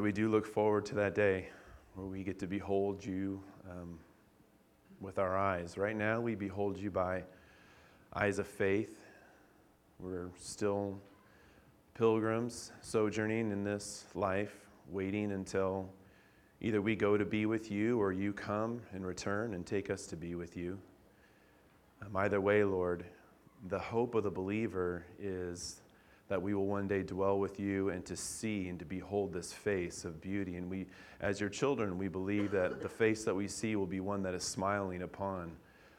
We do look forward to that day where we get to behold you with our eyes. Right now, we behold you by eyes of faith. We're still pilgrims sojourning in this life, waiting until either we go to be with you or you come and return and take us to be with you. Either way, Lord, the hope of the believer is that we will one day dwell with you and to see and to behold this face of beauty. And we, as your children, we believe that the face that we see will be one that is smiling upon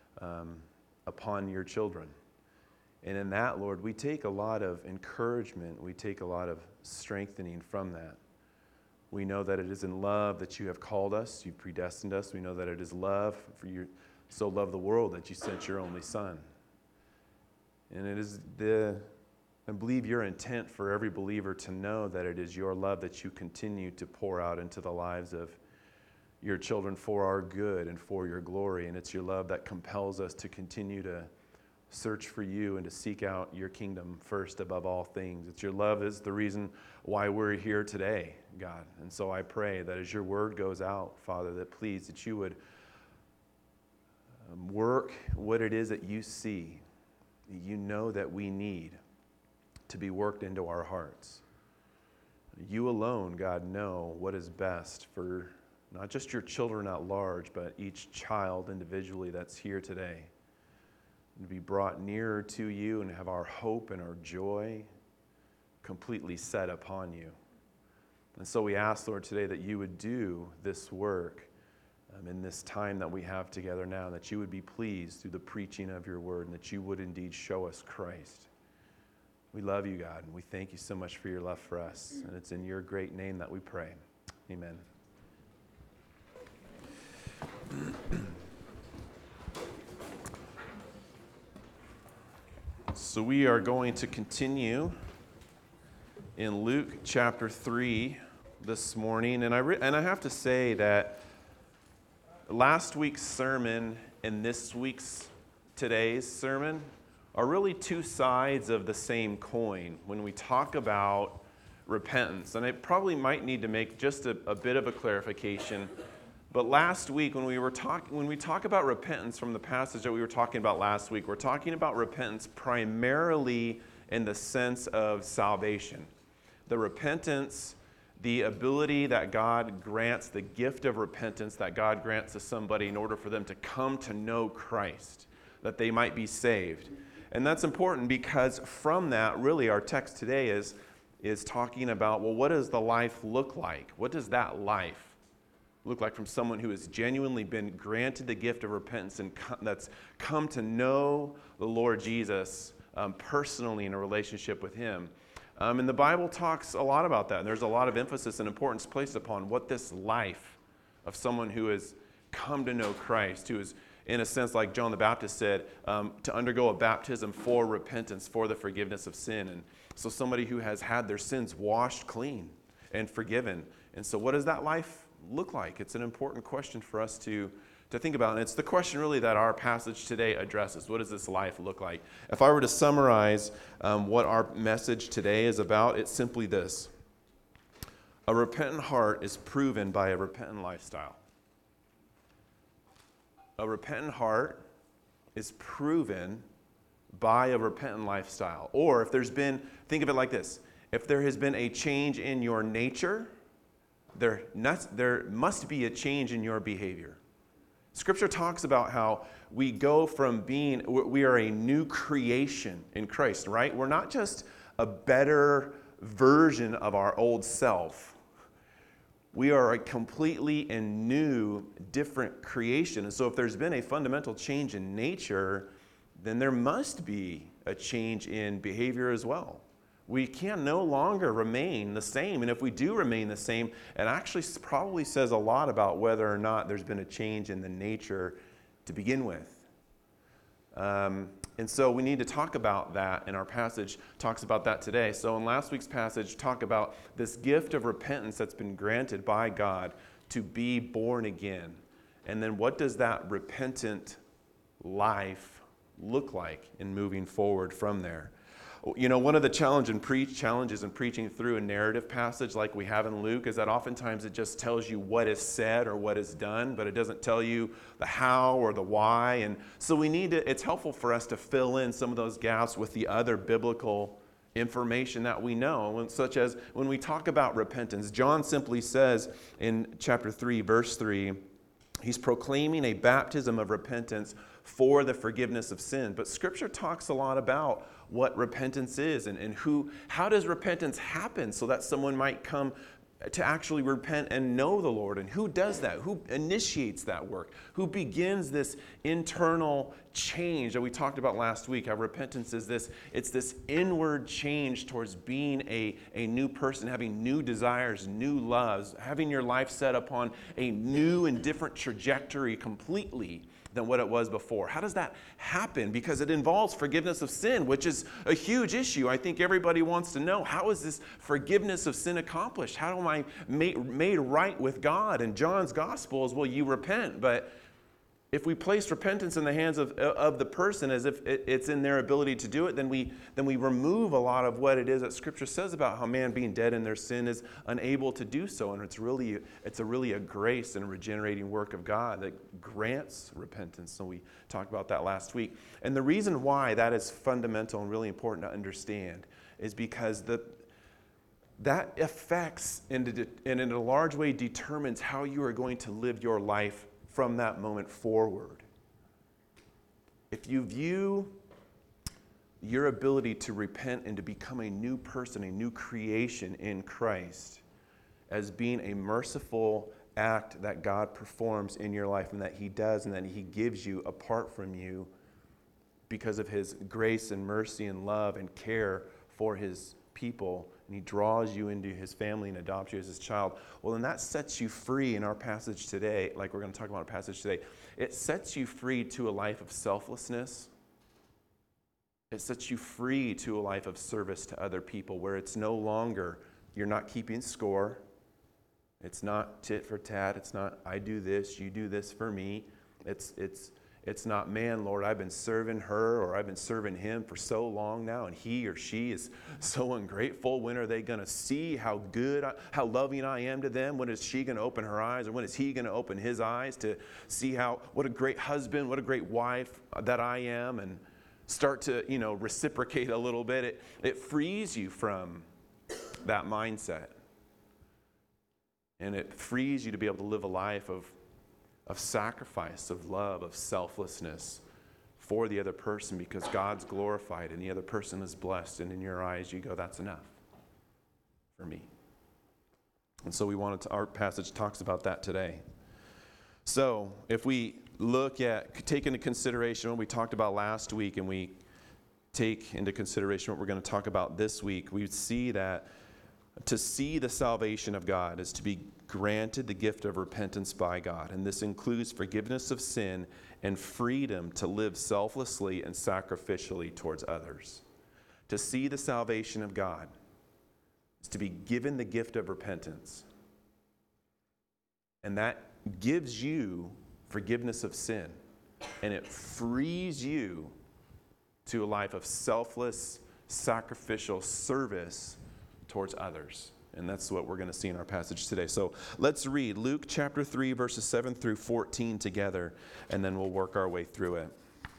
your children. And in that, Lord, we take a lot of encouragement. We take a lot of strengthening from that. We know that it is in love that you have called us. You predestined us. We know that it is love, for you so loved the world that you sent your only Son. And it is I believe your intent for every believer to know that it is your love that you continue to pour out into the lives of your children for our good and for your glory. And it's your love that compels us to continue to search for you and to seek out your kingdom first above all things. It's your love is the reason why we're here today, God. And so I pray that as your word goes out, Father, that please, that you would work what it is that you see, you know that we need to be worked into our hearts. You alone, God, know what is best for not just your children at large, but each child individually that's here today. And to be brought nearer to you and have our hope and our joy completely set upon you. And so we ask, Lord, today that you would do this work in this time that we have together now, that you would be pleased through the preaching of your word, and that you would indeed show us Christ. We love you, God, and we thank you so much for your love for us. And it's in your great name that we pray. Amen. So we are going to continue in Luke chapter 3 this morning. And I have to say that last week's sermon and today's sermon are really two sides of the same coin when we talk about repentance. And I probably might need to make just a bit of a clarification. But last week, when we talk about repentance from the passage that we were talking about last week, we're talking about repentance primarily in the sense of salvation. The repentance, the ability that God grants, the gift of repentance that God grants to somebody in order for them to come to know Christ, that they might be saved. And that's important because from that, really, our text today is talking about, well, what does the life look like? What does that life look like from someone who has genuinely been granted the gift of repentance and that's come to know the Lord Jesus personally in a relationship with him? And the Bible talks a lot about that. And there's a lot of emphasis and importance placed upon what this life of someone who has come to know Christ, who is, in a sense, like John the Baptist said, to undergo a baptism for repentance, for the forgiveness of sin. And so somebody who has had their sins washed clean and forgiven. And so what does that life look like? It's an important question for us to think about. And it's the question really that our passage today addresses. What does this life look like? If I were to summarize what our message today is about, it's simply this. A repentant heart is proven by a repentant lifestyle. A repentant heart is proven by a repentant lifestyle. Or if there's been, think of it like this. If there has been a change in your nature, there must be a change in your behavior. Scripture talks about how we go from we are a new creation in Christ, right? We're not just a better version of our old self. We are a completely and new, different creation. And so if there's been a fundamental change in nature, then there must be a change in behavior as well. We can no longer remain the same. And if we do remain the same, it actually probably says a lot about whether or not there's been a change in the nature to begin with. And so we need to talk about that, and our passage talks about that today. So in last week's passage, talk about this gift of repentance that's been granted by God to be born again. And then what does that repentant life look like in moving forward from there? One of the challenges in preaching through a narrative passage like we have in Luke is that oftentimes it just tells you what is said or what is done, but it doesn't tell you the how or the why. And so it's helpful for us to fill in some of those gaps with the other biblical information that we know, such as when we talk about repentance. John simply says in chapter 3, verse 3, he's proclaiming a baptism of repentance for the forgiveness of sin. But Scripture talks a lot about what repentance is and how does repentance happen so that someone might come to actually repent and know the Lord. And who does that? Who initiates that work? Who begins this internal change that we talked about last week? How repentance is it's this inward change towards being a new person, having new desires, new loves, having your life set upon a new and different trajectory completely than what it was before. How does that happen? Because it involves forgiveness of sin, which is a huge issue. I think everybody wants to know, how is this forgiveness of sin accomplished? How am I made right with God? And John's gospel is, well, you repent. But if we place repentance in the hands of the person as if it's in their ability to do it, then we remove a lot of what it is that Scripture says about how man being dead in their sin is unable to do so. And it's really a grace and a regenerating work of God that grants repentance. So we talked about that last week. And the reason why that is fundamental and really important to understand is because that affects and in a large way determines how you are going to live your life from that moment forward. If you view your ability to repent and to become a new person, a new creation in Christ, as being a merciful act that God performs in your life and that He does and that He gives you apart from you because of His grace and mercy and love and care for His people, and He draws you into His family and adopts you as His child, well, then that sets you free in our passage today, like we're going to talk about our passage today. It sets you free to a life of selflessness. It sets you free to a life of service to other people where it's no longer, you're not keeping score. It's not tit for tat. It's not, I do this, you do this for me. It's not, man, Lord, I've been serving her or I've been serving him for so long now, and he or she is so ungrateful. When are they going to see how how loving I am to them? When is she going to open her eyes, or when is he going to open his eyes to see what a great husband, what a great wife that I am, and start to, reciprocate a little bit? It frees you from that mindset. And it frees you to be able to live a life of sacrifice, of love, of selflessness for the other person, because God's glorified and the other person is blessed, and in your eyes you go, that's enough for me. And so our passage talks about that today. So if we take into consideration what we talked about last week, and we take into consideration what we're going to talk about this week, we see that to see the salvation of God is to be granted the gift of repentance by God. And this includes forgiveness of sin and freedom to live selflessly and sacrificially towards others. To see the salvation of God is to be given the gift of repentance. And that gives you forgiveness of sin. And it frees you to a life of selfless, sacrificial service towards others. And that's what we're going to see in our passage today. So let's read Luke chapter 3, verses 7 through 14 together, and then we'll work our way through it.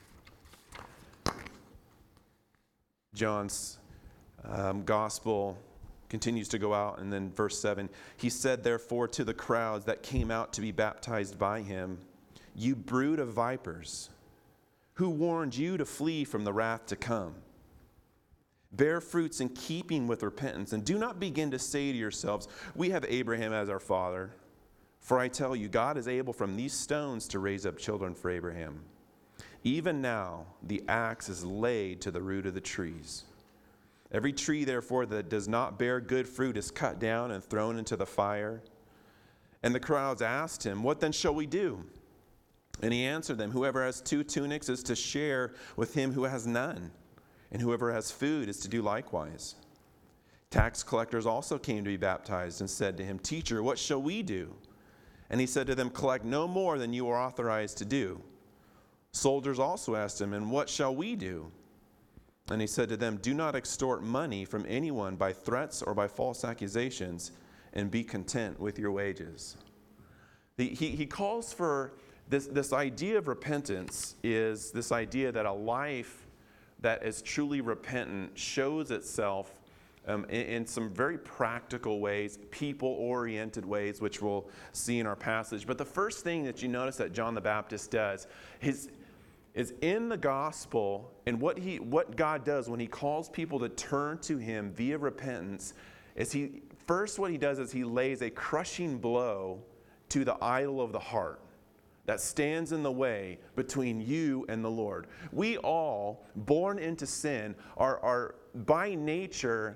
John's gospel continues to go out, and then verse 7, he said, therefore, to the crowds that came out to be baptized by him, you brood of vipers, who warned you to flee from the wrath to come? Bear fruits in keeping with repentance, and do not begin to say to yourselves, we have Abraham as our father. For I tell you, God is able from these stones to raise up children for Abraham. Even now, the axe is laid to the root of the trees. Every tree, therefore, that does not bear good fruit is cut down and thrown into the fire. And the crowds asked him, what then shall we do? And he answered them, whoever has 2 tunics is to share with him who has none. And whoever has food is to do likewise. Tax collectors also came to be baptized and said to him, Teacher, what shall we do? And he said to them, collect no more than you are authorized to do. Soldiers also asked him, and what shall we do? And he said to them, "Do not extort money from anyone by threats or by false accusations, and be content with your wages." He calls for this idea of repentance is this idea that a life that is truly repentant shows itself in some very practical ways, people-oriented ways, which we'll see in our passage. But the first thing that you notice that John the Baptist does is in the gospel, and what God does when he calls people to turn to him via repentance, is what he does is he lays a crushing blow to the idol of the heart that stands in the way between you and the Lord. We all, born into sin, are by nature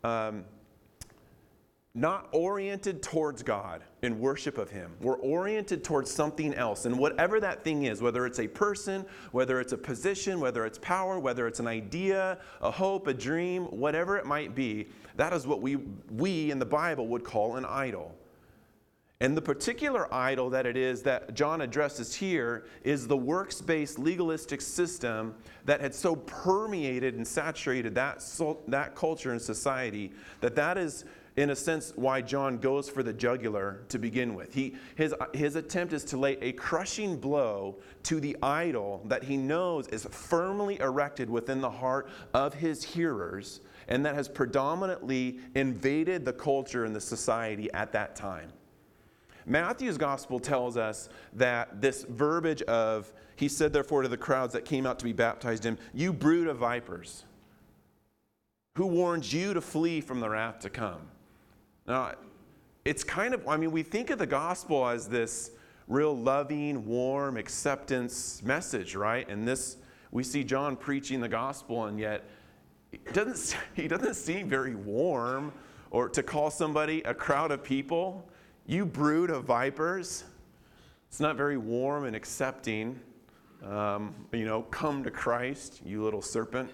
not oriented towards God in worship of him. We're oriented towards something else. And whatever that thing is, whether it's a person, whether it's a position, whether it's power, whether it's an idea, a hope, a dream, whatever it might be, that is what we in the Bible would call an idol. And the particular idol that it is that John addresses here is the works-based legalistic system that had so permeated and saturated that culture and society that is, in a sense, why John goes for the jugular to begin with. His attempt is to lay a crushing blow to the idol that he knows is firmly erected within the heart of his hearers and that has predominantly invaded the culture and the society at that time. Matthew's gospel tells us that this verbiage of, he said therefore to the crowds that came out to be baptized in him, "You brood of vipers, who warned you to flee from the wrath to come." Now, it's kind of, we think of the gospel as this real loving, warm acceptance message, right? And we see John preaching the gospel, and yet he doesn't seem very warm, or to call somebody, a crowd of people, "You brood of vipers." It's not very warm and accepting. Come to Christ, you little serpent.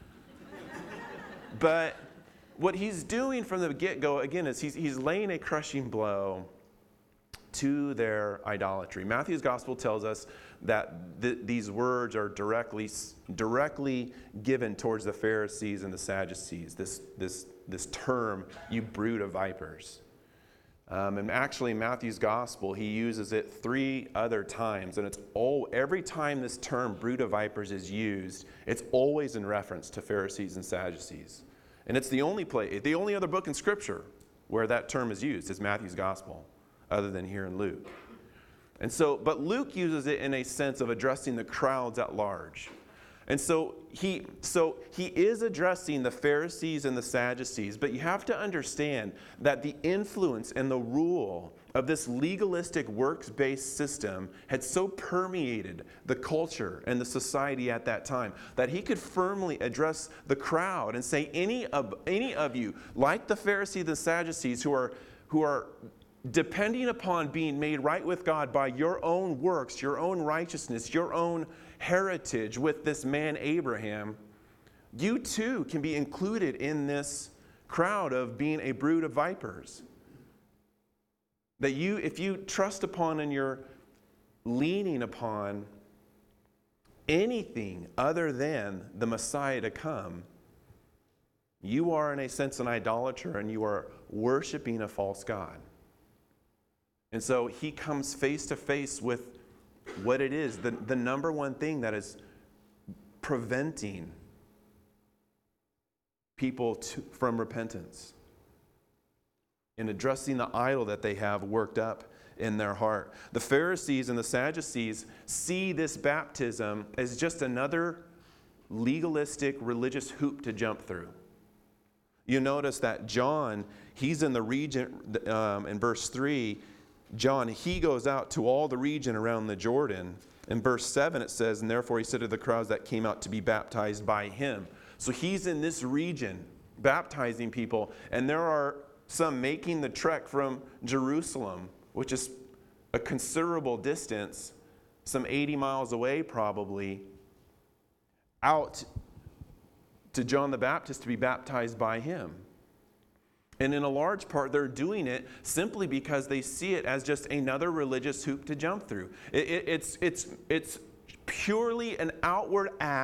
But what he's doing from the get-go, again, is he's laying a crushing blow to their idolatry. Matthew's gospel tells us that these words are directly given towards the Pharisees and the Sadducees, this term, "You brood of vipers." And actually, in Matthew's gospel, he uses it 3 other times. And every time this term, brood of vipers, is used, it's always in reference to Pharisees and Sadducees. And it's the only other book in Scripture where that term is used is Matthew's gospel, other than here in Luke. But Luke uses it in a sense of addressing the crowds at large. And so he is addressing the Pharisees and the Sadducees, but you have to understand that the influence and the rule of this legalistic works-based system had so permeated the culture and the society at that time that he could firmly address the crowd and say, any of you, like the Pharisees and the Sadducees, who are depending upon being made right with God by your own works, your own righteousness, your own heritage with this man Abraham, you too can be included in this crowd of being a brood of vipers. That if you trust upon and you're leaning upon anything other than the Messiah to come, you are in a sense an idolater and you are worshiping a false god. And so he comes face to face with what it is, the number one thing that is preventing people from repentance, in addressing the idol that they have worked up in their heart. The Pharisees and the Sadducees see this baptism as just another legalistic religious hoop to jump through. You notice that John, he's in the region, in verse 3, John, he goes out to all the region around the Jordan. In verse 7 it says, "And therefore he said to the crowds that came out to be baptized by him." So he's in this region baptizing people, and there are some making the trek from Jerusalem, which is a considerable distance, some 80 miles away probably, out to John the Baptist to be baptized by him. And in a large part, they're doing it simply because they see it as just another religious hoop to jump through. It's purely an outward act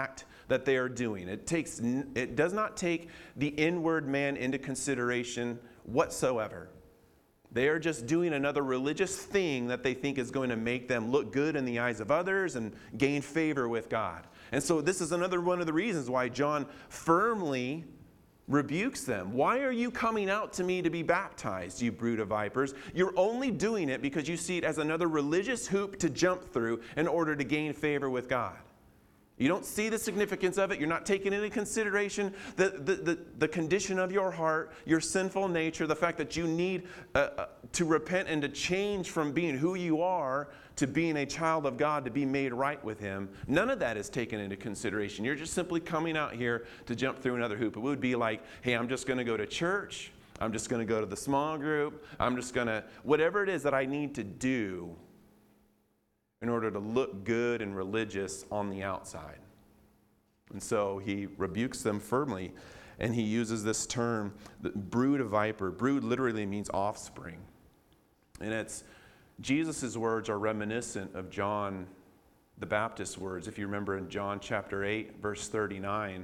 that they are doing. It does not take the inward man into consideration whatsoever. They are just doing another religious thing that they think is going to make them look good in the eyes of others and gain favor with God. And so this is another one of the reasons why John firmly rebukes them. Why are you coming out to me to be baptized, you brood of vipers? You're only doing it because you see it as another religious hoop to jump through in order to gain favor with God. You don't see the significance of it. You're not taking into consideration the condition of your heart, your sinful nature, the fact that you need to repent and to change from being who you are to being a child of God, to be made right with Him. None of that is taken into consideration. You're just simply coming out here to jump through another hoop. It would be like, hey, I'm just going to go to church. I'm just going to go to the small group. I'm just going to, whatever it is that I need to do in order to look good and religious on the outside. And so he rebukes them firmly, and he uses this term, the brood of viper. Brood literally means offspring. And Jesus' words are reminiscent of John the Baptist's words. If you remember in John chapter 8, verse 39,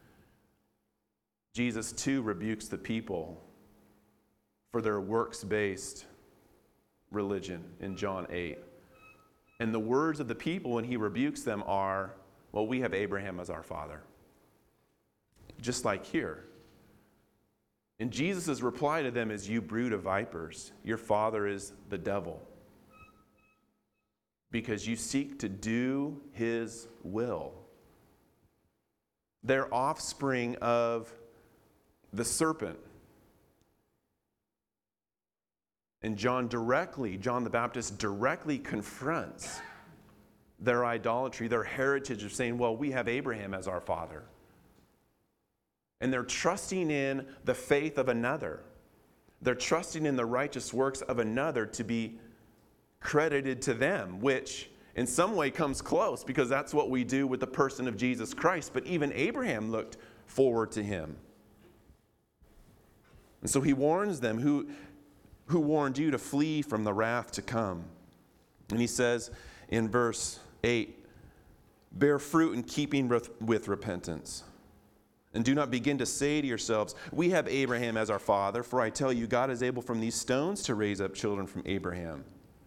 Jesus too rebukes the people for their works-based religion in John 8. And the words of the people when he rebukes them are, well, we have Abraham as our father. Just like here. And Jesus' reply to them is, you brood of vipers, your father is the devil. Because you seek to do his will. They're offspring of the serpent. And John the Baptist directly confronts their idolatry, their heritage of saying, well, we have Abraham as our father. And they're trusting in the faith of another. They're trusting in the righteous works of another to be credited to them, which in some way comes close, because that's what we do with the person of Jesus Christ. But even Abraham looked forward to him. And so he warns them, who warned you to flee from the wrath to come. And he says in verse 8, bear fruit in keeping with repentance. And do not begin to say to yourselves, we have Abraham as our father, for I tell you, God is able from these stones to raise up children from Abraham.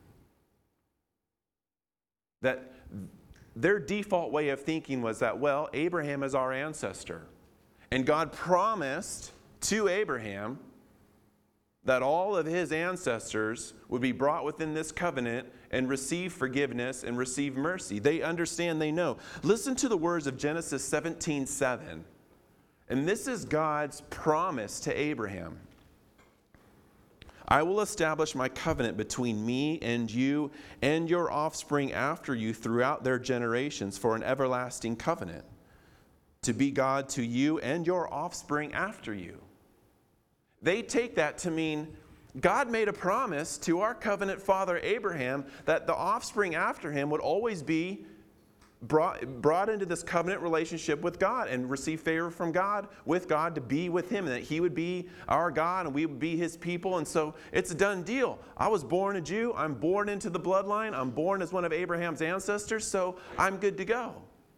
That their default way of thinking was that, well, Abraham is our ancestor. And God promised to Abraham that all of his ancestors would be brought within this covenant and receive forgiveness and receive mercy. They understand, they know. Listen to the words of Genesis 17:7. And this is God's promise to Abraham. I will establish my covenant between me and you and your offspring after you throughout their generations for an everlasting covenant, to be God to you and your offspring after you. They take that to mean God made a promise to our covenant father Abraham that the offspring after him would always be brought into this covenant relationship with God and receive favor from God, with God, to be with him, and that he would be our God and we would be his people. And so it's a done deal. I was born a Jew. I'm born into the bloodline. I'm born as one of Abraham's ancestors, so I'm good to go.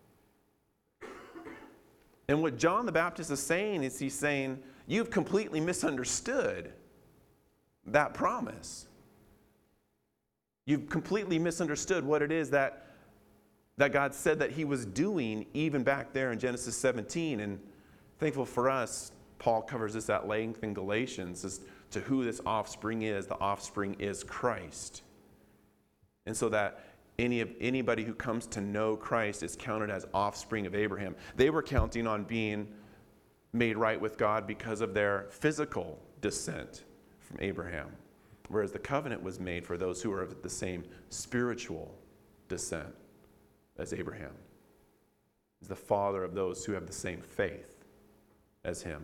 And what John the Baptist is saying is he's saying, you've completely misunderstood that promise. You've completely misunderstood what it is that God said that he was doing even back there in Genesis 17. And thankful for us, Paul covers this at length in Galatians as to who this offspring is. The offspring is Christ. And so that anybody who comes to know Christ is counted as offspring of Abraham. They were counting on being made right with God because of their physical descent from Abraham, whereas the covenant was made for those who are of the same spiritual descent as Abraham. He's the father of those who have the same faith as him.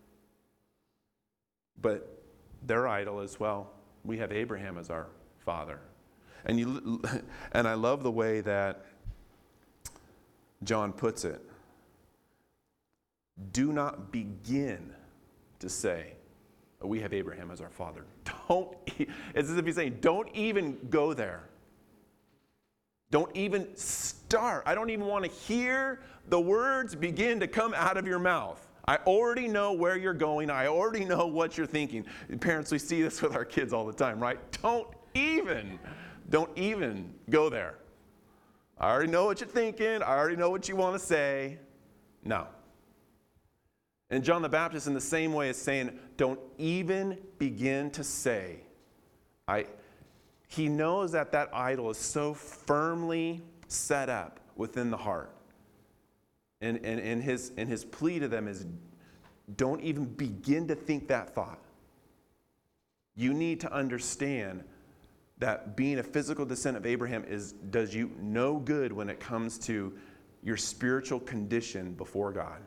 But their idol is, well, we have Abraham as our father. And I love the way that John puts it. Do not begin to say, oh, we have Abraham as our father. It's as if he's saying, don't even go there. Don't even start. I don't even want to hear the words begin to come out of your mouth. I already know where you're going. I already know what you're thinking. Parents, we see this with our kids all the time, right? Don't even go there. I already know what you're thinking. I already know what you want to say. No. And John the Baptist in the same way is saying, don't even begin to say. He knows that idol is so firmly set up within the heart. And his plea to them is, don't even begin to think that thought. You need to understand that being a physical descendant of Abraham does you no good when it comes to your spiritual condition before God.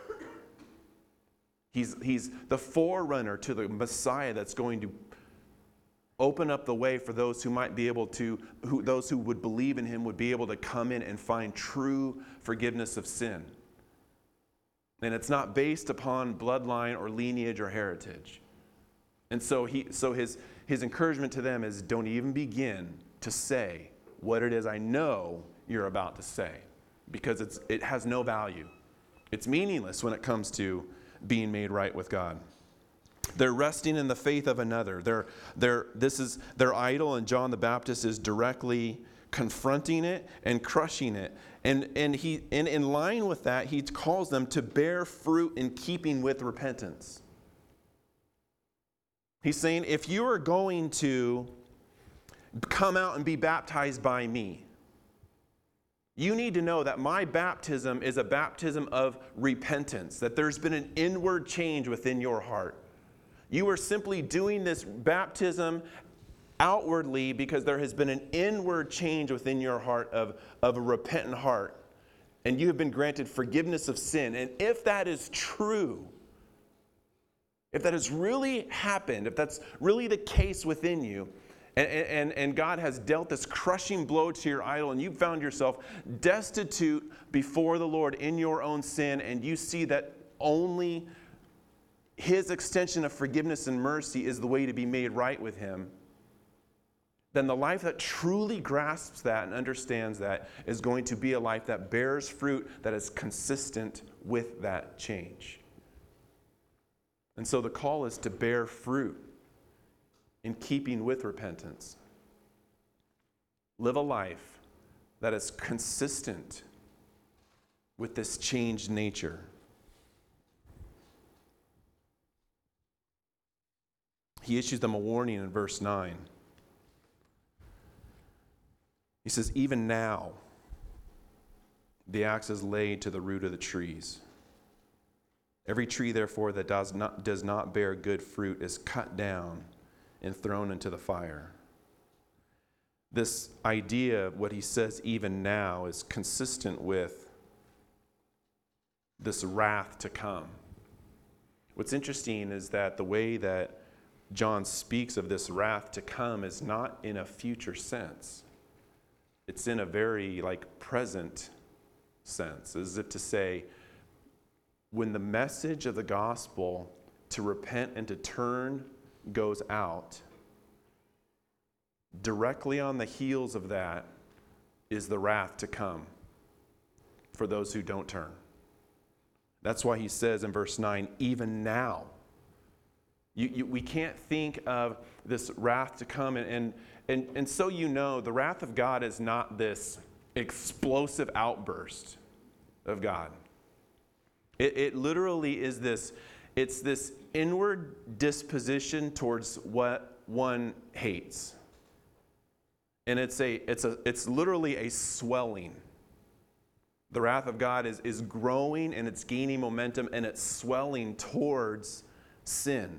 He's the forerunner to the Messiah that's going to open up the way for those who might be able to, those who would believe in him would be able to come in and find true forgiveness of sin. And it's not based upon bloodline or lineage or heritage. And so his encouragement to them is, don't even begin to say what it is I know you're about to say, because it has no value. It's meaningless when it comes to being made right with God. They're resting in the faith of another. This is their idol, and John the Baptist is directly confronting it and crushing it. And in line with that, he calls them to bear fruit in keeping with repentance. He's saying, if you are going to come out and be baptized by me, you need to know that my baptism is a baptism of repentance, that there's been an inward change within your heart. You are simply doing this baptism outwardly because there has been an inward change within your heart of a repentant heart. And you have been granted forgiveness of sin. And if that is true, if that has really happened, if that's really the case within you, and God has dealt this crushing blow to your idol, and you've found yourself destitute before the Lord in your own sin, and you see that only his extension of forgiveness and mercy is the way to be made right with him, then the life that truly grasps that and understands that is going to be a life that bears fruit that is consistent with that change. And so the call is to bear fruit in keeping with repentance. Live a life that is consistent with this changed nature. He issues them a warning in verse 9. He says, even now, the axe is laid to the root of the trees. Every tree, therefore, that does not bear good fruit is cut down and thrown into the fire. This idea, what he says even now, is consistent with this wrath to come. What's interesting is that the way that John speaks of this wrath to come is not in a future sense. It's in a very present sense, as if to say, when the message of the gospel to repent and to turn goes out, directly on the heels of that is the wrath to come for those who don't turn. That's why he says in verse 9, even now. We can't think of this wrath to come. And so the wrath of God is not this explosive outburst of God. It literally is this inward disposition towards what one hates. And it's literally a swelling. The wrath of God is growing and it's gaining momentum and it's swelling towards sin.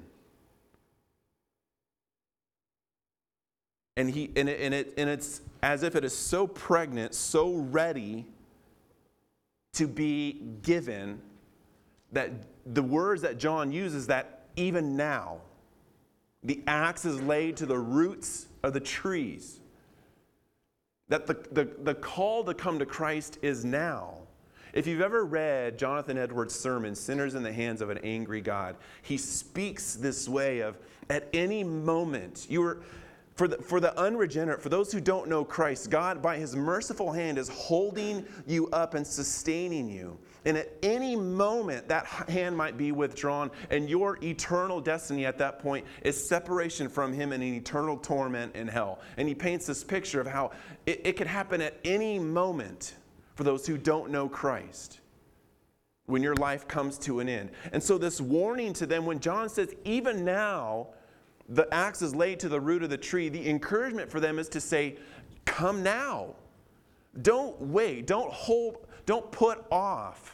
And it's as if it is so pregnant, so ready to be given, that the words that John uses, that even now, the axe is laid to the roots of the trees. That the call to come to Christ is now. If you've ever read Jonathan Edwards' sermon, Sinners in the Hands of an Angry God, he speaks this way of, at any moment, For the unregenerate, for those who don't know Christ, God, by his merciful hand, is holding you up and sustaining you. And at any moment, that hand might be withdrawn, and your eternal destiny at that point is separation from him and an eternal torment in hell. And he paints this picture of how it could happen at any moment for those who don't know Christ, when your life comes to an end. And so this warning to them, when John says, even now, the axe is laid to the root of the tree, the encouragement for them is to say, come now. Don't wait. Don't put off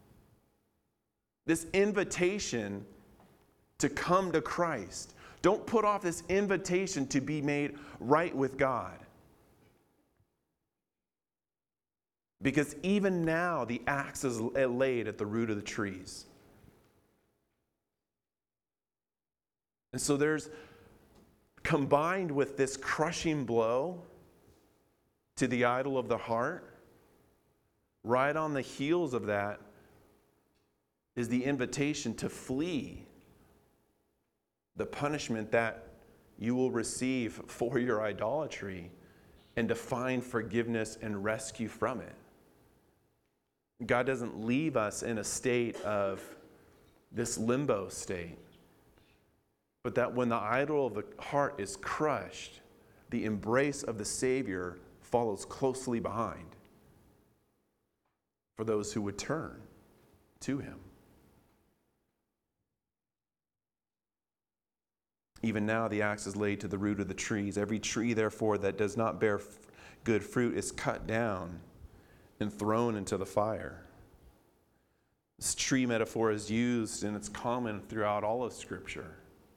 this invitation to come to Christ. Don't put off this invitation to be made right with God. Because even now, the axe is laid at the root of the trees. And so there's, combined with this crushing blow to the idol of the heart, right on the heels of that is the invitation to flee the punishment that you will receive for your idolatry and to find forgiveness and rescue from it. God doesn't leave us in a state of this limbo state, but that when the idol of the heart is crushed, the embrace of the Savior follows closely behind for those who would turn to him. Even now the axe is laid to the root of the trees. Every tree, therefore, that does not bear good fruit is cut down and thrown into the fire. This tree metaphor is used, and it's common throughout all of Scripture.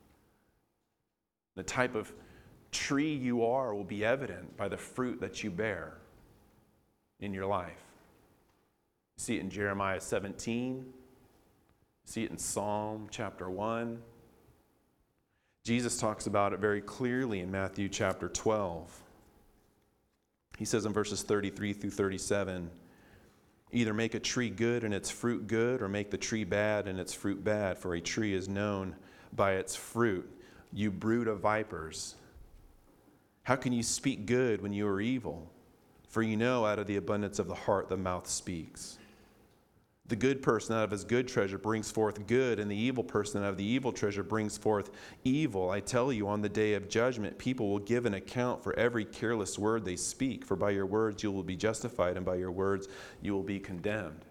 The type of tree you are will be evident by the fruit that you bear in your life. You see it in Jeremiah 17. You see it in Psalm chapter 1. Jesus talks about it very clearly in Matthew chapter 12. He says in verses 33 through 37, either make a tree good and its fruit good, or make the tree bad and its fruit bad, for a tree is known by its fruit. You brood of vipers, how can you speak good when you are evil? For you know out of the abundance of the heart the mouth speaks. The good person out of his good treasure brings forth good, and the evil person out of the evil treasure brings forth evil. I tell you, on the day of judgment, people will give an account for every careless word they speak. For by your words you will be justified, and by your words you will be condemned.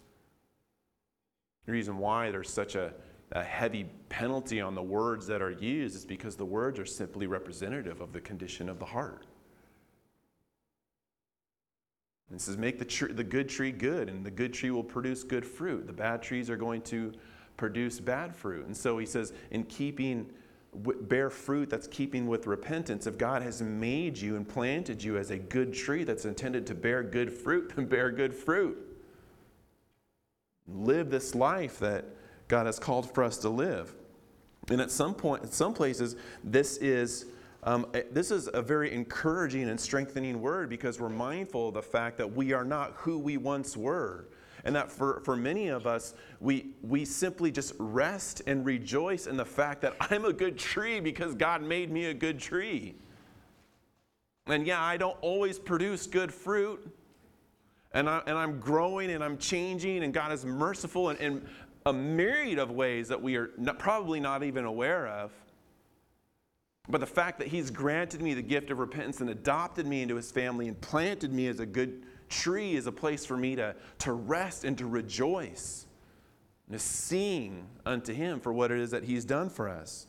The reason why there's such a heavy penalty on the words that are used is because the words are simply representative of the condition of the heart. And it says, make the good tree good, and the good tree will produce good fruit. The bad trees are going to produce bad fruit. And so he says, bear fruit that's keeping with repentance. If God has made you and planted you as a good tree that's intended to bear good fruit, then bear good fruit. Live this life that God has called for us to live. And at some places, this is a very encouraging and strengthening word, because we're mindful of the fact that we are not who we once were. And that for many of us, we simply just rest and rejoice in the fact that I'm a good tree because God made me a good tree. And yeah, I don't always produce good fruit. And I'm growing and I'm changing, and God is merciful in a myriad of ways that we are probably not even aware of. But the fact that he's granted me the gift of repentance and adopted me into his family and planted me as a good tree is a place for me to rest and to rejoice and to sing unto him for what it is that he's done for us.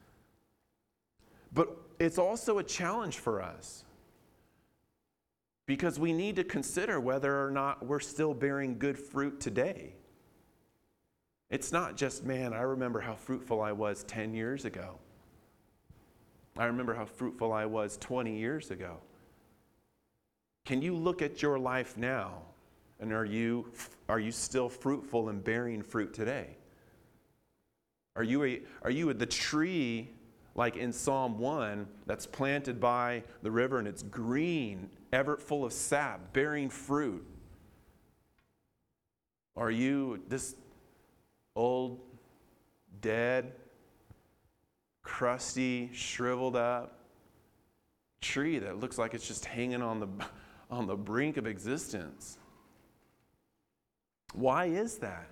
But it's also a challenge for us, because we need to consider whether or not we're still bearing good fruit today. It's not just, man, I remember how fruitful I was 10 years ago. I remember how fruitful I was 20 years ago. Can you look at your life now, and are you still fruitful and bearing fruit today? Are you the tree like in Psalm 1 that's planted by the river and it's green, ever full of sap, bearing fruit? Are you this old, dead, crusty, shriveled up, tree that looks like it's just hanging on the brink of existence. Why is that?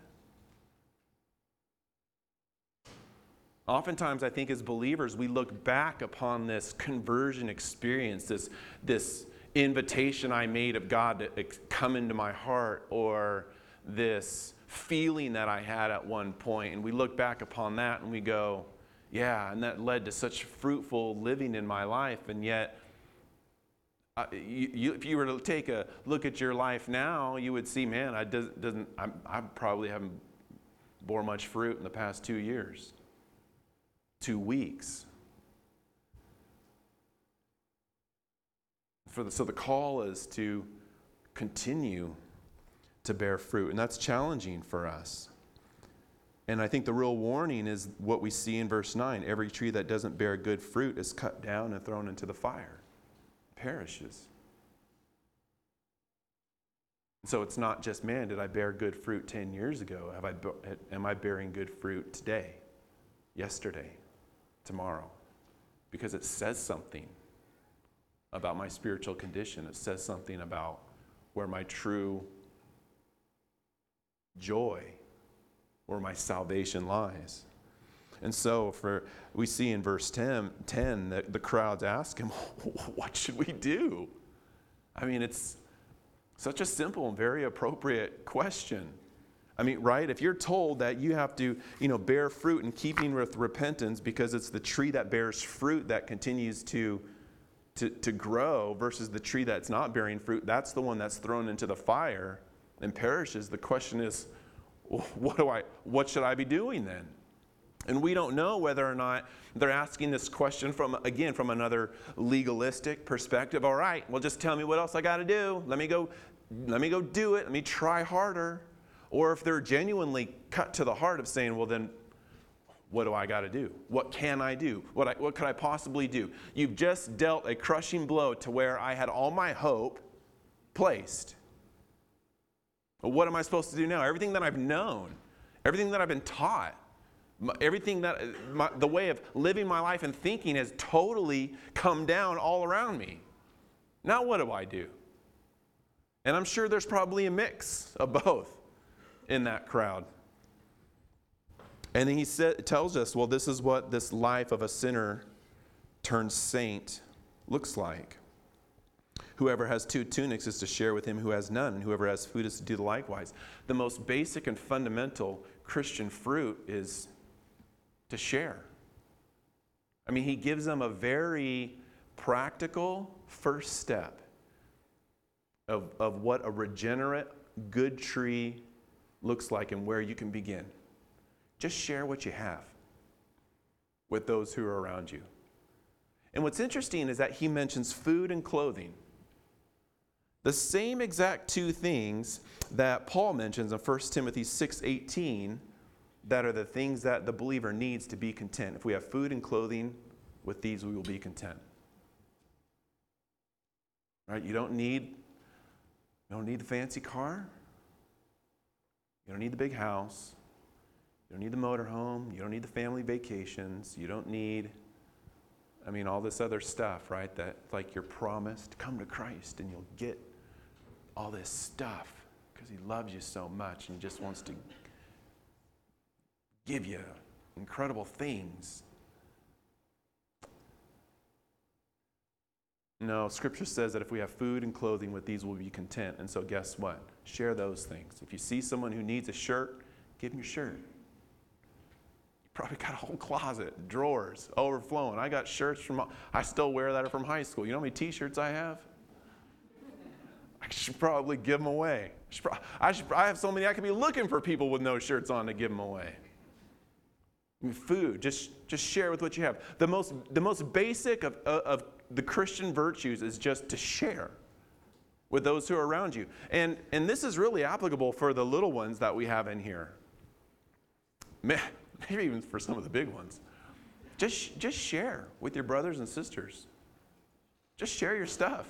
Oftentimes, I think as believers, we look back upon this conversion experience, this invitation I made of God to come into my heart, or this feeling that I had at one point, and we look back upon that and we go, yeah, and that led to such fruitful living in my life. And yet, if you were to take a look at your life now, you would see, man, I probably haven't bore much fruit in the past 2 years, 2 weeks. So the call is to continue to bear fruit, and that's challenging for us. And I think the real warning is what we see in verse 9. Every tree that doesn't bear good fruit is cut down and thrown into the fire. Perishes. So it's not just, man, did I bear good fruit 10 years ago? Am I bearing good fruit today, yesterday, tomorrow? Because it says something about my spiritual condition. It says something about where my true joy, where my salvation lies. And so we see in verse 10 that the crowds ask him, what should we do? I mean, it's such a simple and very appropriate question. I mean, right? If you're told that you have to, bear fruit in keeping with repentance because it's the tree that bears fruit that continues to grow versus the tree that's not bearing fruit, that's the one that's thrown into the fire and perishes. The question is, what should I be doing then? And we don't know whether or not they're asking this question from another legalistic perspective. All right, well, just tell me what else I got to do. Let me go do it. Let me try harder. Or if they're genuinely cut to the heart of saying, well, then what do I got to do? What can I do? What could I possibly do? You've just dealt a crushing blow to where I had all my hope placed. Well, what am I supposed to do now? Everything that I've known, everything that I've been taught, the way of living my life and thinking has totally come down all around me. Now what do I do? And I'm sure there's probably a mix of both in that crowd. And then he tells us, well, this is what this life of a sinner turned saint looks like. Whoever has 2 tunics is to share with him who has none, and whoever has food is to do likewise. The most basic and fundamental Christian fruit is to share. I mean, he gives them a very practical first step of what a regenerate, good tree looks like and where you can begin. Just share what you have with those who are around you. And what's interesting is that he mentions food and clothing. The same exact 2 things that Paul mentions in 1 Timothy 6:18 that are the things that the believer needs to be content. If we have food and clothing, with these we will be content. Right? You don't need the fancy car. You don't need the big house. You don't need the motorhome. You don't need the family vacations. You don't need, all this other stuff, right? That like you're promised, come to Christ and you'll get all this stuff because he loves you so much and just wants to give you incredible things. No, Scripture says that if we have food and clothing, with these we'll be content. And so guess what? Share those things. If you see someone who needs a shirt, give them your shirt. You probably got a whole closet, drawers, overflowing. I got shirts I still wear that are from high school. You know how many t-shirts I have? I should probably give them away. I have so many, I could be looking for people with no shirts on to give them away. Food, just share with what you have. The most basic of the Christian virtues is just to share with those who are around you. And this is really applicable for the little ones that we have in here. Maybe even for some of the big ones. Just share with your brothers and sisters. Just share your stuff.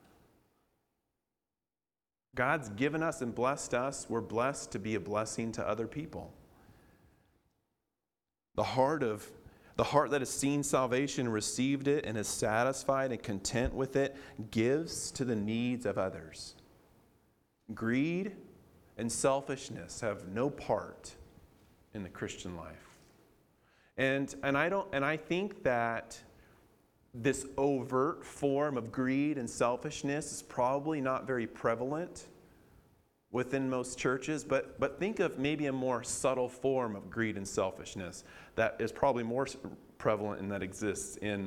God's given us and blessed us. We're blessed to be a blessing to other people. The heart The heart that has seen salvation, received it, and is satisfied and content with it, gives to the needs of others. Greed and selfishness have no part in the Christian life. And I think that this overt form of greed and selfishness is probably not very prevalent within most churches, but think of maybe a more subtle form of greed and selfishness that is probably more prevalent and that exists in.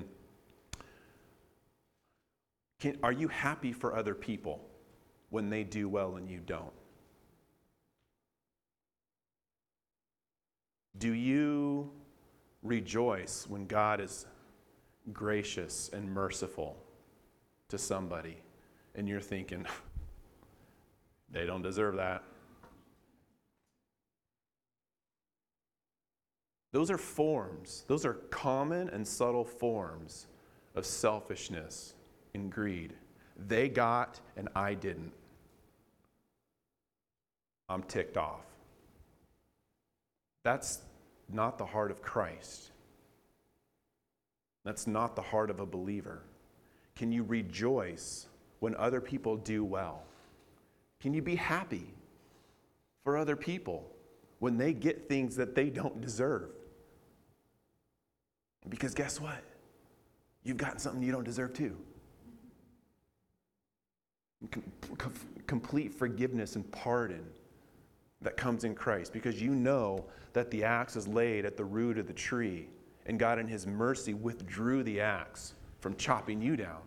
Are you happy for other people when they do well and you don't? Do you rejoice when God is gracious and merciful to somebody and you're thinking, they don't deserve that? Those are forms. Those are common and subtle forms of selfishness and greed. They got and I didn't. I'm ticked off. That's not the heart of Christ. That's not the heart of a believer. Can you rejoice when other people do well? Can you be happy for other people when they get things that they don't deserve? Because guess what? You've gotten something you don't deserve too. Complete forgiveness and pardon that comes in Christ, because you know that the axe is laid at the root of the tree, and God in His mercy withdrew the axe from chopping you down.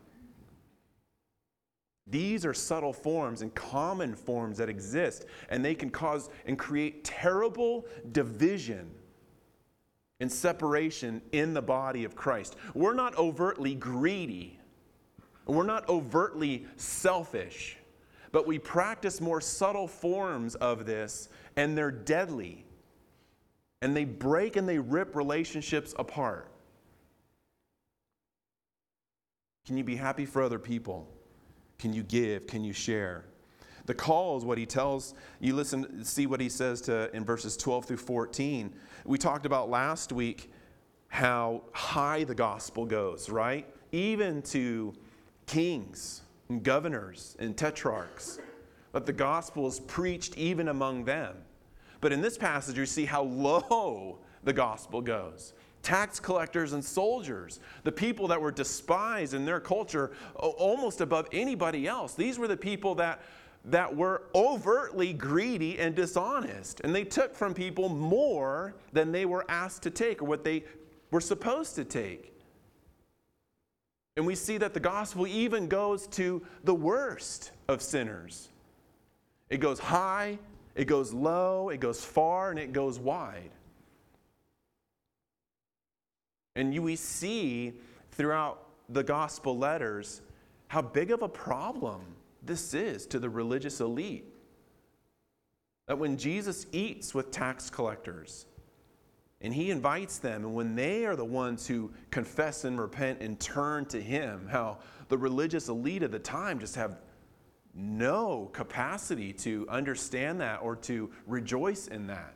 These are subtle forms and common forms that exist, and they can cause and create terrible division and separation in the body of Christ. We're not overtly greedy. We're not overtly selfish, but we practice more subtle forms of this, and they're deadly. And they break and they rip relationships apart. Can you be happy for other people? Can you give? Can you share? The call is what he tells you. Listen, see what he says in verses 12 through 14. We talked about last week how high the gospel goes, right? Even to kings and governors and tetrarchs. But the gospel is preached even among them. But in this passage, you see how low the gospel goes. Tax collectors and soldiers, the people that were despised in their culture almost above anybody else. These were the people that were overtly greedy and dishonest. And they took from people more than they were asked to take or what they were supposed to take. And we see that the gospel even goes to the worst of sinners. It goes high, it goes low, it goes far, and it goes wide. And we see throughout the gospel letters how big of a problem this is to the religious elite. That when Jesus eats with tax collectors and he invites them, and when they are the ones who confess and repent and turn to him, how the religious elite of the time just have no capacity to understand that or to rejoice in that.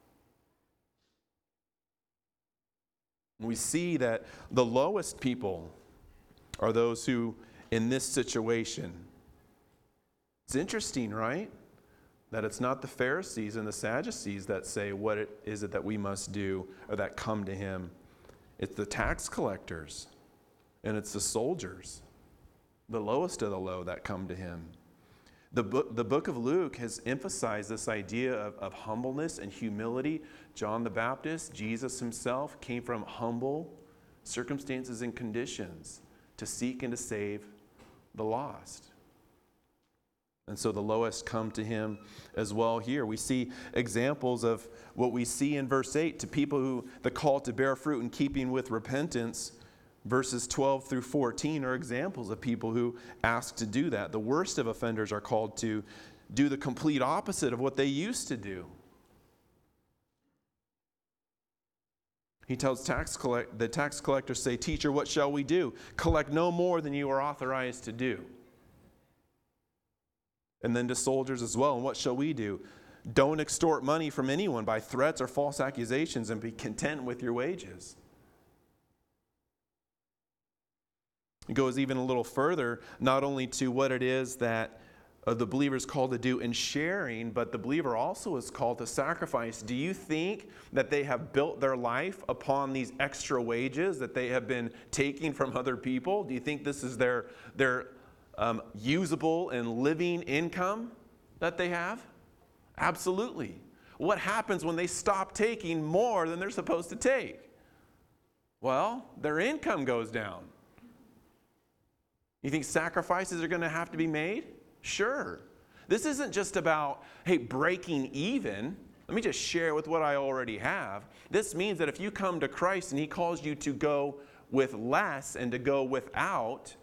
We see that the lowest people are those who, in this situation, it's interesting, right? That it's not the Pharisees and the Sadducees that say what it is that we must do or that come to him. It's the tax collectors and it's the soldiers, the lowest of the low, that come to him. The book of Luke has emphasized this idea of humbleness and humility. John the Baptist, Jesus himself, came from humble circumstances and conditions to seek and to save the lost. And so the lowest come to him as well here. We see examples of what we see in verse 8, to people who the call to bear fruit in keeping with repentance. Verses 12 through 14 are examples of people who ask to do that. The worst of offenders are called to do the complete opposite of what they used to do. He tells the tax collectors, say, "Teacher, what shall we do? Collect no more than you are authorized to do." And then to soldiers as well, "And what shall we do? Don't extort money from anyone by threats or false accusations, and be content with your wages." It goes even a little further, not only to what it is that the believer is called to do in sharing, but the believer also is called to sacrifice. Do you think that they have built their life upon these extra wages that they have been taking from other people? Do you think this is their usable and living income that they have? Absolutely. What happens when they stop taking more than they're supposed to take? Well, their income goes down. You think sacrifices are going to have to be made? Sure. This isn't just about, hey, breaking even. Let me just share with what I already have. This means that if you come to Christ and He calls you to go with less and to go without,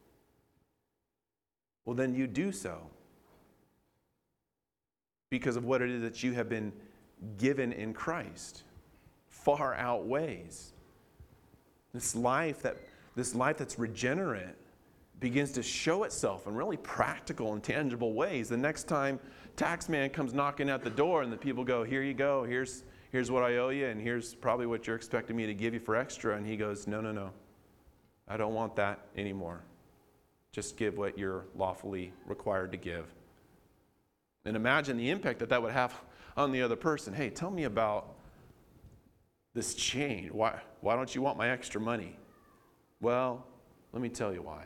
well, then you do so. Because of what it is that you have been given in Christ. Far outweighs. This life that's regenerate begins to show itself in really practical and tangible ways. The next time tax man comes knocking at the door and the people go, here you go, here's what I owe you, and here's probably what you're expecting me to give you for extra. And he goes, no, I don't want that anymore. Just give what you're lawfully required to give. And imagine the impact that would have on the other person. Hey, tell me about this change. Why don't you want my extra money? Well, let me tell you why.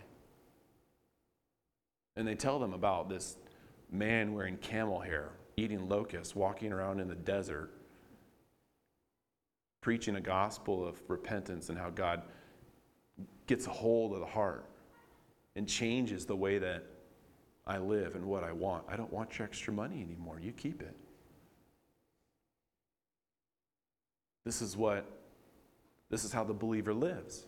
And they tell them about this man wearing camel hair, eating locusts, walking around in the desert, preaching a gospel of repentance and how God gets a hold of the heart and changes the way that I live and what I want. I don't want your extra money anymore. You keep it. This is how the believer lives.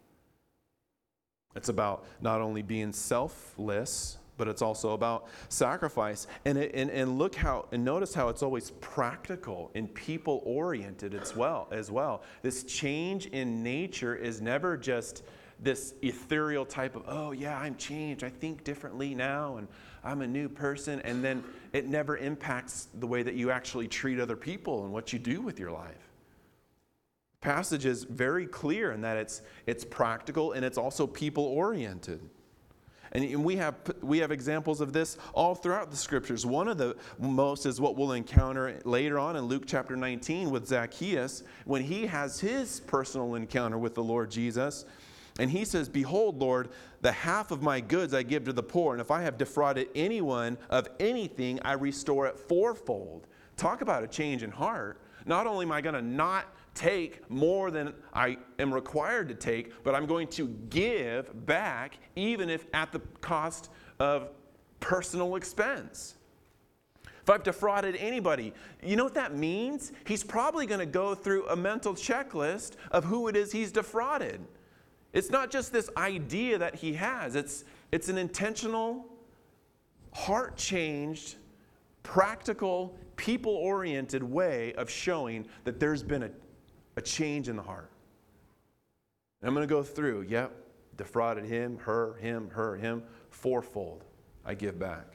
It's about not only being selfless, but it's also about sacrifice. And notice how it's always practical and people oriented as well. This change in nature is never just this ethereal type of, oh yeah, I'm changed. I think differently now and I'm a new person. And then it never impacts the way that you actually treat other people and what you do with your life. Passage is very clear in that it's practical and it's also people-oriented. And we have examples of this all throughout the Scriptures. One of the most is what we'll encounter later on in Luke chapter 19 with Zacchaeus, when he has his personal encounter with the Lord Jesus. And he says, behold, Lord, the half of my goods I give to the poor, and if I have defrauded anyone of anything, I restore it fourfold. Talk about a change in heart. Not only am I going to not take more than I am required to take, but I'm going to give back, even if at the cost of personal expense. If I've defrauded anybody, you know what that means? He's probably going to go through a mental checklist of who it is he's defrauded. It's not just this idea that he has. It's an intentional, heart-changed, practical, people-oriented way of showing that there's been a change in the heart. And I'm going to go through, defrauded him, her, fourfold. I give back.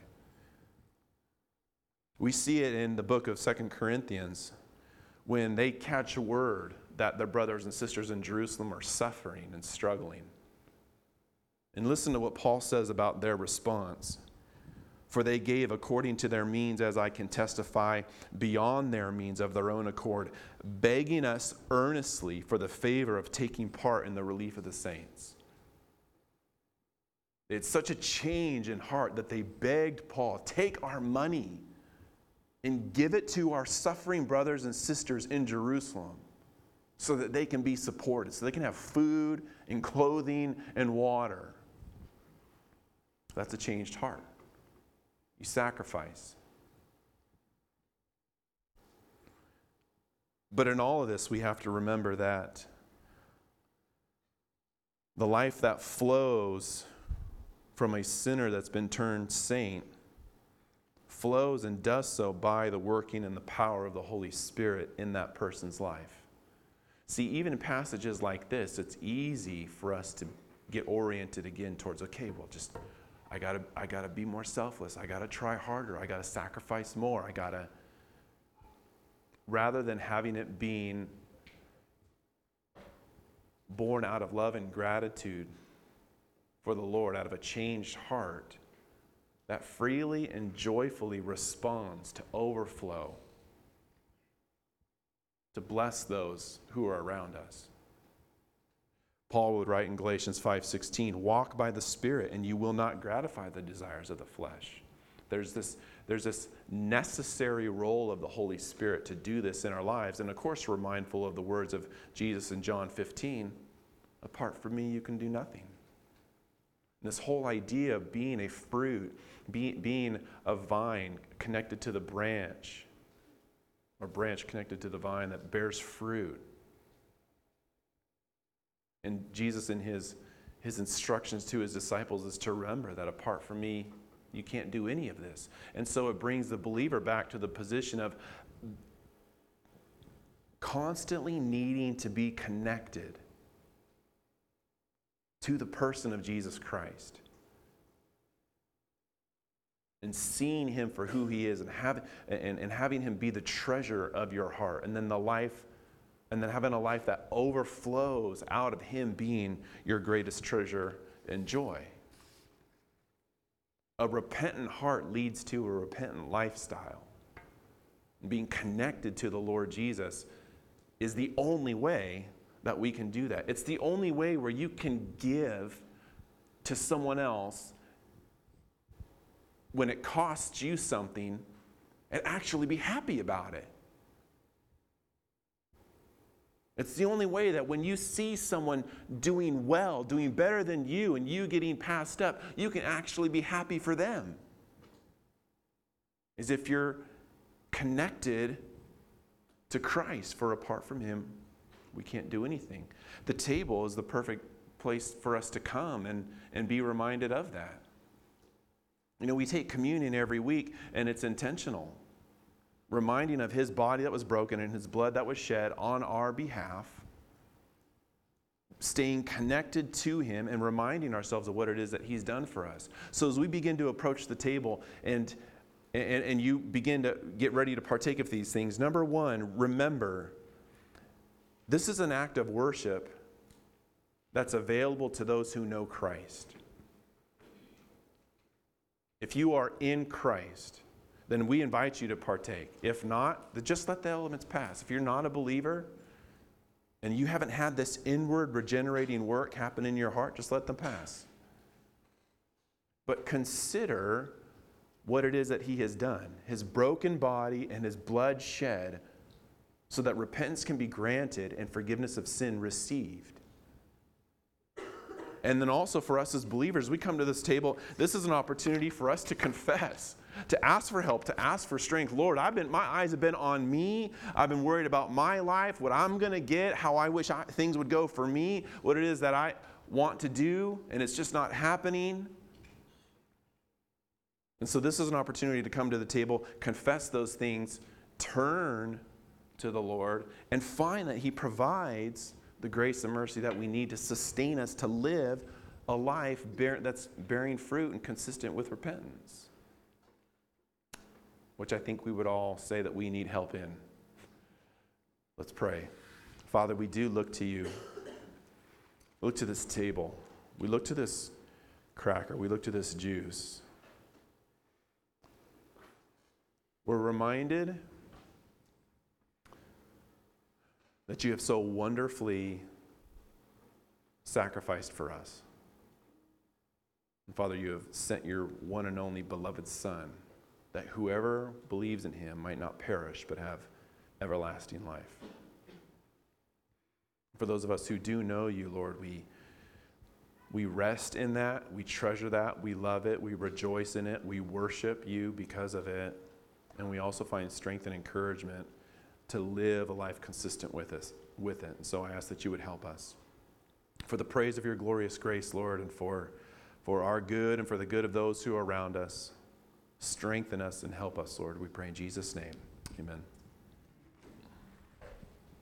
We see it in the book of 2 Corinthians when they catch a word that their brothers and sisters in Jerusalem are suffering and struggling. And listen to what Paul says about their response. For they gave according to their means, as I can testify, beyond their means of their own accord, begging us earnestly for the favor of taking part in the relief of the saints. It's such a change in heart that they begged Paul, take our money and give it to our suffering brothers and sisters in Jerusalem so that they can be supported, so they can have food and clothing and water. That's a changed heart. You sacrifice. But in all of this, we have to remember that the life that flows from a sinner that's been turned saint flows and does so by the working and the power of the Holy Spirit in that person's life. See, even in passages like this, it's easy for us to get oriented again towards, I gotta be more selfless. I gotta try harder. I gotta sacrifice more. Rather than having it being born out of love and gratitude for the Lord out of a changed heart that freely and joyfully responds to overflow, to bless those who are around us. Paul would write in Galatians 5:16, walk by the Spirit and you will not gratify the desires of the flesh. There's this necessary role of the Holy Spirit to do this in our lives. And of course, we're mindful of the words of Jesus in John 15, apart from me, you can do nothing. And this whole idea of being a fruit, being a vine connected to the branch, or branch connected to the vine that bears fruit. And Jesus in his instructions to his disciples is to remember that apart from me, you can't do any of this. And so it brings the believer back to the position of constantly needing to be connected to the person of Jesus Christ. And seeing him for who he is and having him be the treasure of your heart. And then having a life that overflows out of him being your greatest treasure and joy. A repentant heart leads to a repentant lifestyle. Being connected to the Lord Jesus is the only way that we can do that. It's the only way where you can give to someone else when it costs you something and actually be happy about it. It's the only way that when you see someone doing well, doing better than you, and you getting passed up, you can actually be happy for them. Is if you're connected to Christ, for apart from him, we can't do anything. The table is the perfect place for us to come and be reminded of that. You know, we take communion every week, and it's intentional. Reminding of his body that was broken and his blood that was shed on our behalf, staying connected to him and reminding ourselves of what it is that he's done for us. So as we begin to approach the table and you begin to get ready to partake of these things, number one, remember, this is an act of worship that's available to those who know Christ. If you are in Christ, then we invite you to partake. If not, then just let the elements pass. If you're not a believer and you haven't had this inward regenerating work happen in your heart, just let them pass. But consider what it is that he has done. His broken body and his blood shed so that repentance can be granted and forgiveness of sin received. And then also for us as believers, we come to this table, this is an opportunity for us to confess, to ask for help, to ask for strength. Lord, my eyes have been on me. I've been worried about my life, what I'm going to get, how I wish things would go for me, what it is that I want to do, and it's just not happening. And so this is an opportunity to come to the table, confess those things, turn to the Lord, and find that he provides the grace and mercy that we need to sustain us to live a life that's bearing fruit and consistent with repentance, which I think we would all say that we need help in. Let's pray. Father, we do look to you. We look to this table. We look to this cracker. We look to this juice. We're reminded that you have so wonderfully sacrificed for us. And Father, you have sent your one and only beloved Son, that whoever believes in him might not perish, but have everlasting life. For those of us who do know you, Lord, we rest in that, we treasure that, we love it, we rejoice in it, we worship you because of it, and we also find strength and encouragement to live a life consistent with it. And so I ask that you would help us. For the praise of your glorious grace, Lord, and for our good and for the good of those who are around us, strengthen us and help us, Lord. We pray in Jesus' name. Amen.